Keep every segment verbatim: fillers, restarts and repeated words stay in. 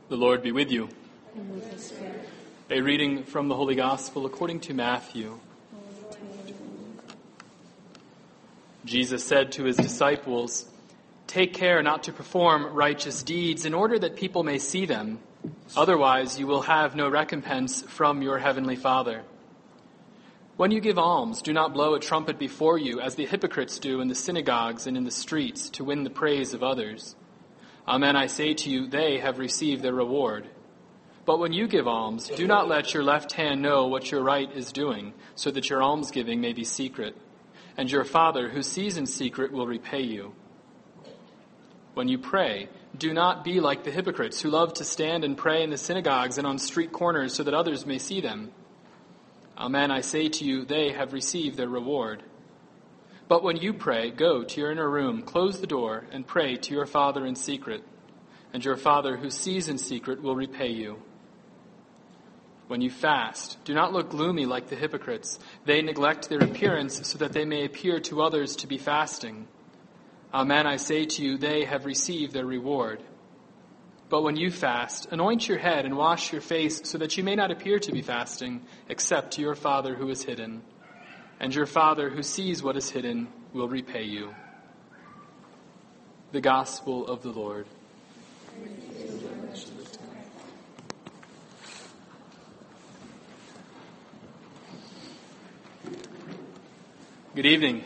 The Lord be with you. And with his spirit. A reading from the Holy Gospel according to Matthew. Jesus said to his disciples, "Take care not to perform righteous deeds in order that people may see them. Otherwise you will have no recompense from your heavenly Father. When you give alms, do not blow a trumpet before you, as the hypocrites do in the synagogues and in the streets, to win the praise of others. Amen, I say to you, they have received their reward. But when you give alms, do not let your left hand know what your right is doing, so that your almsgiving may be secret. And your Father, who sees in secret, will repay you. When you pray, do not be like the hypocrites who love to stand and pray in the synagogues and on street corners so that others may see them. Amen, I say to you, they have received their reward. But when you pray, go to your inner room, close the door, and pray to your Father in secret. And your Father who sees in secret will repay you. When you fast, do not look gloomy like the hypocrites. They neglect their appearance so that they may appear to others to be fasting. Amen, I say to you, they have received their reward. But when you fast, anoint your head and wash your face so that you may not appear to be fasting, except to your Father who is hidden. And your Father who sees what is hidden will repay you." The Gospel of the Lord. Good evening.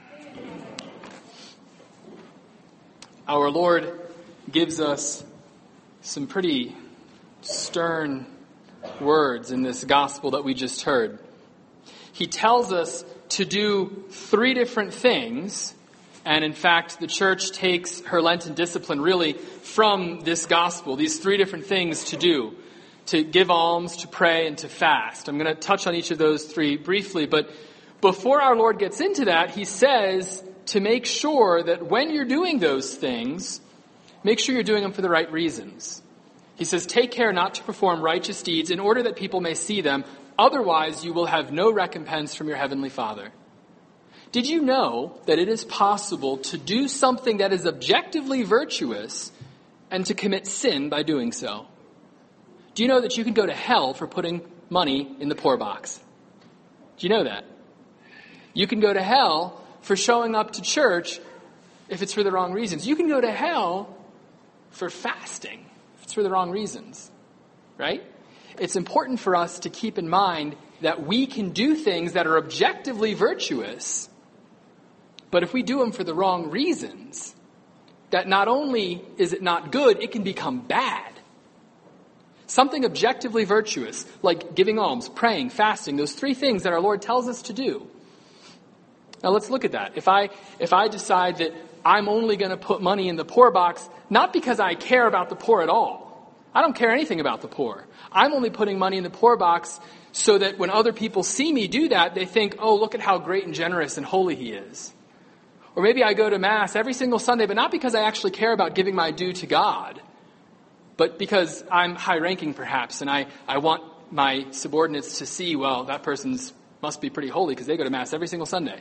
Our Lord gives us some pretty stern words in this gospel that we just heard. He tells us to do three different things, and in fact, the church takes her Lenten discipline really from this gospel, these three different things to do: to give alms, to pray, and to fast. I'm going to touch on each of those three briefly, but before our Lord gets into that, he says to make sure that when you're doing those things, make sure you're doing them for the right reasons. He says, take care not to perform righteous deeds in order that people may see them. Otherwise, you will have no recompense from your heavenly Father. Did you know that it is possible to do something that is objectively virtuous and to commit sin by doing so? Do you know that you can go to hell for putting money in the poor box? Do you know that? You can go to hell for showing up to church if it's for the wrong reasons. You can go to hell for fasting if it's for the wrong reasons, right? It's important for us to keep in mind that we can do things that are objectively virtuous, but if we do them for the wrong reasons, that not only is it not good, it can become bad. Something objectively virtuous, like giving alms, praying, fasting, those three things that our Lord tells us to do. Now let's look at that. If I if I decide that I'm only going to put money in the poor box, not because I care about the poor at all. I don't care anything about the poor. I'm only putting money in the poor box so that when other people see me do that, they think, oh, look at how great and generous and holy he is. Or maybe I go to Mass every single Sunday, but not because I actually care about giving my due to God, but because I'm high-ranking perhaps, and I, I want my subordinates to see, well, that person's must be pretty holy because they go to Mass every single Sunday.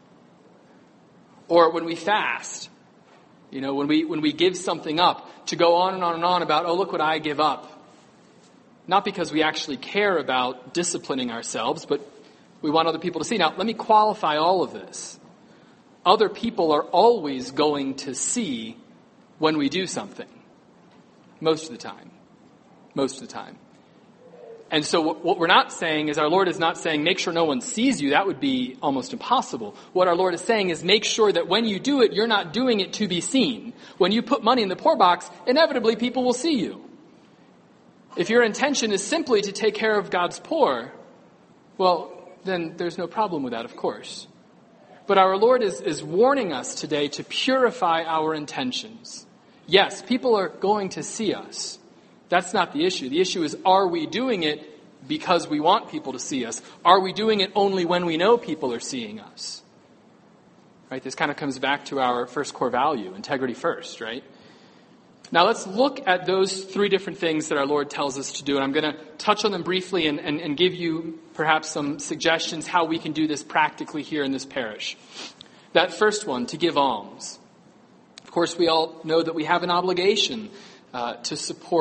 Or when we fast, you know, when we when we give something up, to go on and on and on about, oh, look what I give up. Not because we actually care about disciplining ourselves, but we want other people to see. Now, let me qualify all of this. Other people are always going to see when we do something. Most of the time. Most of the time. And so what we're not saying is, our Lord is not saying, make sure no one sees you. That would be almost impossible. What our Lord is saying is, make sure that when you do it, you're not doing it to be seen. When you put money in the poor box, inevitably people will see you. If your intention is simply to take care of God's poor, well, then there's no problem with that, of course. But our Lord is, is warning us today to purify our intentions. Yes, people are going to see us. That's not the issue. The issue is, are we doing it because we want people to see us? Are we doing it only when we know people are seeing us? Right? This kind of comes back to our first core value, integrity first, right? Now let's look at those three different things that our Lord tells us to do. And I'm going to touch on them briefly and, and, and give you perhaps some suggestions how we can do this practically here in this parish. That first one, to give alms. Of course, we all know that we have an obligation uh, to support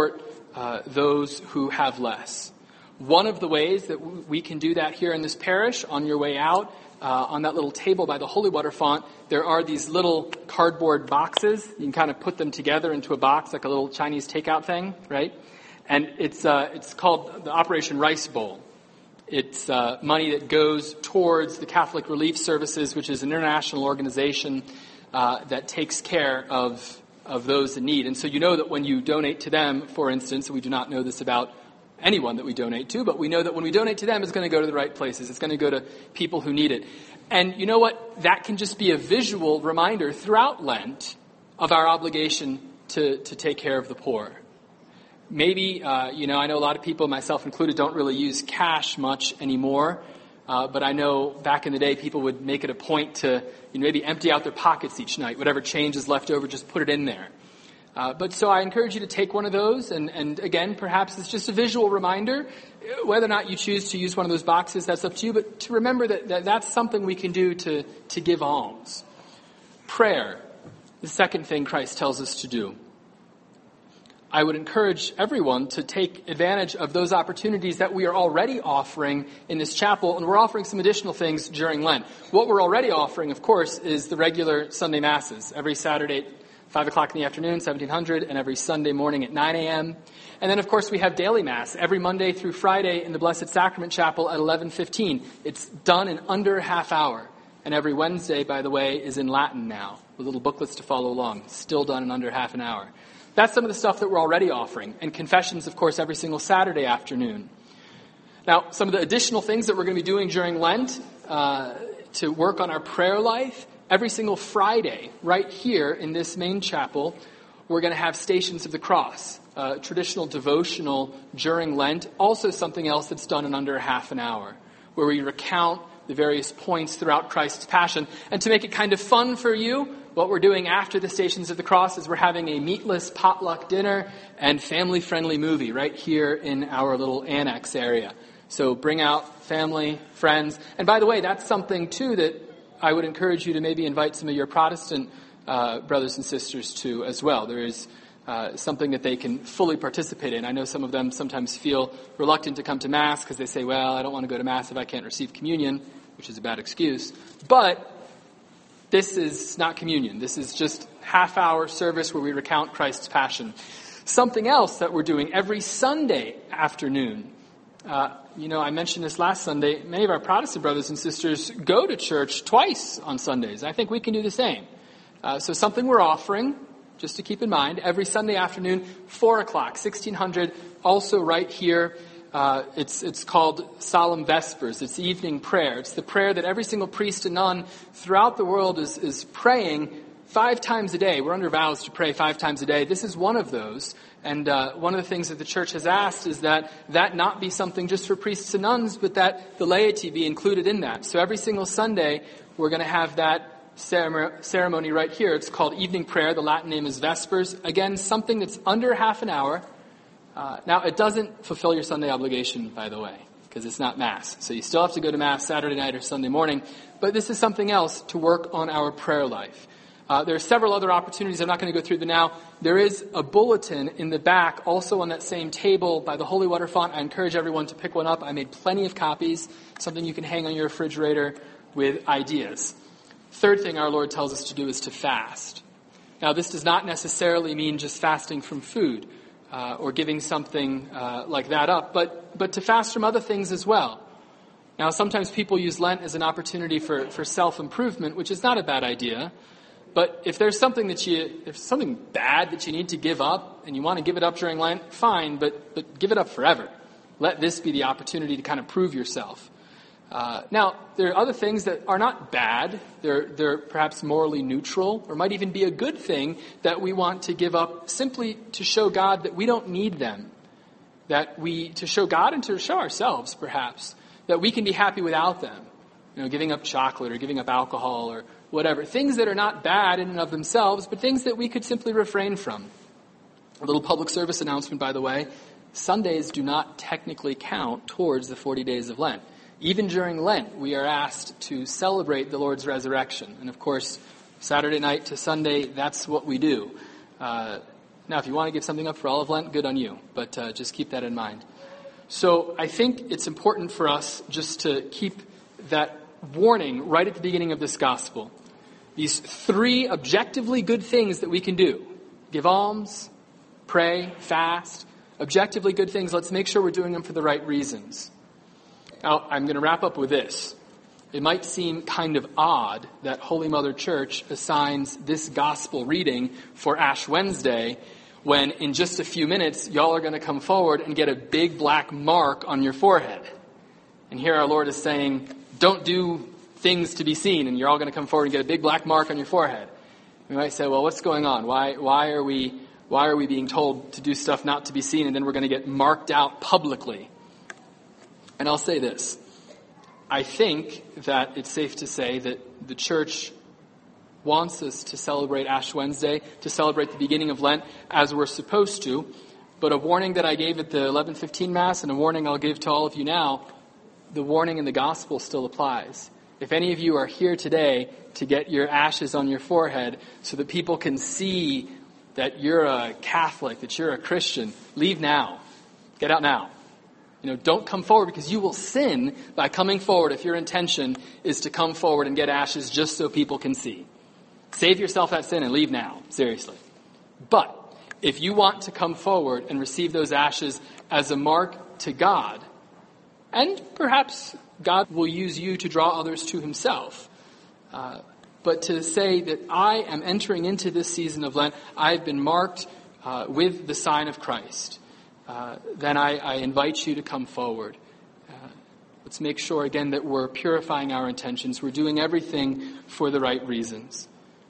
uh, those who have less. One of the ways that we can do that here in this parish, on your way out, uh, on that little table by the holy water font, there are these little cardboard boxes. You can kind of put them together into a box like a little Chinese takeout thing, right? And it's uh, it's called the Operation Rice Bowl. It's uh, money that goes towards the Catholic Relief Services, which is an international organization uh, that takes care of of those in need. And so you know that when you donate to them, for instance, we do not know this about anyone that we donate to, but we know that when we donate to them, it's going to go to the right places. It's going to go to people who need it. And you know what? That can just be a visual reminder throughout Lent of our obligation to, to take care of the poor. Maybe, uh, you know, I know a lot of people, myself included, don't really use cash much anymore. Uh, but I know back in the day, people would make it a point to you know, maybe empty out their pockets each night. Whatever change is left over, just put it in there. Uh, but so I encourage you to take one of those, and, and again, perhaps it's just a visual reminder. Whether or not you choose to use one of those boxes, that's up to you, but to remember that, that that's something we can do to, to give alms. Prayer, the second thing Christ tells us to do. I would encourage everyone to take advantage of those opportunities that we are already offering in this chapel, and we're offering some additional things during Lent. What we're already offering, of course, is the regular Sunday Masses, every Saturday five o'clock in the afternoon, seventeen hundred, and every Sunday morning at nine a.m. And then, of course, we have daily Mass every Monday through Friday in the Blessed Sacrament Chapel at eleven fifteen. It's done in under a half hour. And every Wednesday, by the way, is in Latin now, with little booklets to follow along. Still done in under half an hour. That's some of the stuff that we're already offering. And confessions, of course, every single Saturday afternoon. Now, some of the additional things that we're going to be doing during Lent uh, to work on our prayer life. Every single Friday, right here in this main chapel, we're going to have Stations of the Cross, a traditional devotional during Lent, also something else that's done in under half an hour, where we recount the various points throughout Christ's Passion. And to make it kind of fun for you, what we're doing after the Stations of the Cross is we're having a meatless potluck dinner and family-friendly movie right here in our little annex area. So bring out family, friends. And by the way, that's something, too, that I would encourage you to maybe invite some of your Protestant uh, brothers and sisters to as well. There is uh, something that they can fully participate in. I know some of them sometimes feel reluctant to come to Mass because they say, well, I don't want to go to Mass if I can't receive communion, which is a bad excuse. But this is not communion. This is just half-hour service where we recount Christ's Passion. Something else that we're doing every Sunday afternoon. Uh, you know, I mentioned this last Sunday. Many of our Protestant brothers and sisters go to church twice on Sundays. I think we can do the same. Uh, so something we're offering, just to keep in mind, every Sunday afternoon, four o'clock, sixteen hundred, also right here. Uh, it's it's called Solemn Vespers. It's evening prayer. It's the prayer that every single priest and nun throughout the world is, is praying five times a day. We're under vows to pray five times a day. This is one of those. And uh, one of the things that the Church has asked is that that not be something just for priests and nuns, but that the laity be included in that. So every single Sunday, we're going to have that ceremony right here. It's called Evening Prayer. The Latin name is Vespers. Again, something that's under half an hour. Uh, now, it doesn't fulfill your Sunday obligation, by the way, because it's not Mass. So you still have to go to Mass Saturday night or Sunday morning. But this is something else to work on our prayer life. Uh, there are several other opportunities. I'm not going to go through them now. There is a bulletin in the back, also on that same table by the holy water font. I encourage everyone to pick one up. I made plenty of copies, something you can hang on your refrigerator with ideas. Third thing our Lord tells us to do is to fast. Now, this does not necessarily mean just fasting from food uh, or giving something uh, like that up, but, but to fast from other things as well. Now, sometimes people use Lent as an opportunity for, for self-improvement, which is not a bad idea. But if there's something that you, if there's something bad that you need to give up and you want to give it up during Lent, fine, but, but give it up forever. Let this be the opportunity to kind of prove yourself. Uh, now, there are other things that are not bad. They're, they're perhaps morally neutral or might even be a good thing that we want to give up simply to show God that we don't need them. That we, to show God and to show ourselves perhaps, that we can be happy without them. You know, giving up chocolate or giving up alcohol or whatever. Things that are not bad in and of themselves, but things that we could simply refrain from. A little public service announcement, by the way. Sundays do not technically count towards the forty days of Lent. Even during Lent, we are asked to celebrate the Lord's resurrection. And of course, Saturday night to Sunday, that's what we do. Uh, Now, if you want to give something up for all of Lent, good on you, but uh, just keep that in mind. So I think it's important for us just to keep that warning right at the beginning of this gospel. These three objectively good things that we can do: give alms, pray, fast. Objectively good things. Let's make sure we're doing them for the right reasons. Now, I'm going to wrap up with this. It might seem kind of odd that Holy Mother Church assigns this gospel reading for Ash Wednesday when in just a few minutes y'all are going to come forward and get a big black mark on your forehead. And here our Lord is saying, don't do things to be seen, and you're all going to come forward and get a big black mark on your forehead. We might say, well, what's going on? Why, why are we, why are we being told to do stuff not to be seen, and then we're going to get marked out publicly? And I'll say this. I think that it's safe to say that the church wants us to celebrate Ash Wednesday, to celebrate the beginning of Lent as we're supposed to. But a warning that I gave at the eleven fifteen Mass and a warning I'll give to all of you now, the warning in the gospel still applies. If any of you are here today to get your ashes on your forehead so that people can see that you're a Catholic, that you're a Christian, leave now. Get out now. You know, don't come forward, because you will sin by coming forward if your intention is to come forward and get ashes just so people can see. Save yourself that sin and leave now, seriously. But if you want to come forward and receive those ashes as a mark to God, and perhaps God will use you to draw others to himself, uh, but to say that I am entering into this season of Lent, I've been marked uh, with the sign of Christ, uh, then I, I invite you to come forward. Uh, let's make sure again that we're purifying our intentions. We're doing everything for the right reasons.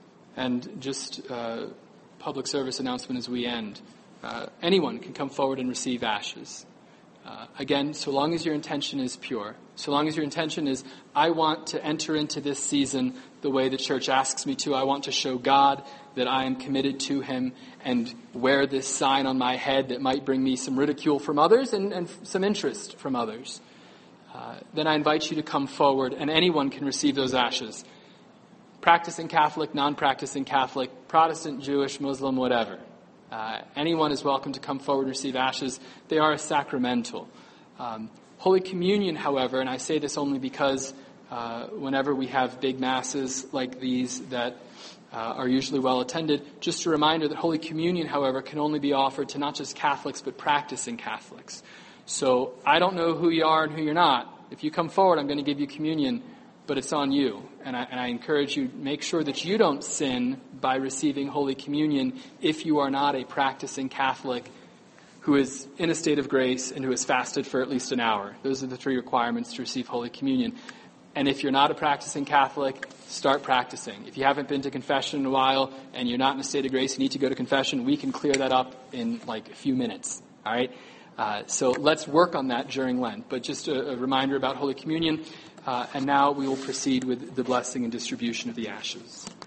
And just uh, public service announcement as we end. Uh, anyone can come forward and receive ashes. Uh, again, so long as your intention is pure, so long as your intention is, I want to enter into this season the way the church asks me to. I want to show God that I am committed to him and wear this sign on my head that might bring me some ridicule from others and, and some interest from others. Uh, then I invite you to come forward, and anyone can receive those ashes. Practicing Catholic, non-practicing Catholic, Protestant, Jewish, Muslim, whatever. Uh, anyone is welcome to come forward and receive ashes. They are a sacramental. Um, Holy Communion, however, and I say this only because uh, whenever we have big masses like these that uh, are usually well attended, just a reminder that Holy Communion, however, can only be offered to not just Catholics but practicing Catholics. So I don't know who you are and who you're not. If you come forward, I'm going to give you communion, but it's on you. And I, and I encourage you, make sure that you don't sin by receiving Holy Communion if you are not a practicing Catholic who is in a state of grace and who has fasted for at least an hour. Those are the three requirements to receive Holy Communion. And if you're not a practicing Catholic, start practicing. If you haven't been to confession in a while and you're not in a state of grace, you need to go to confession, we can clear that up in like a few minutes. All right? Uh, so let's work on that during Lent. But just a, a reminder about Holy Communion. Uh, and now we will proceed with the blessing and distribution of the ashes.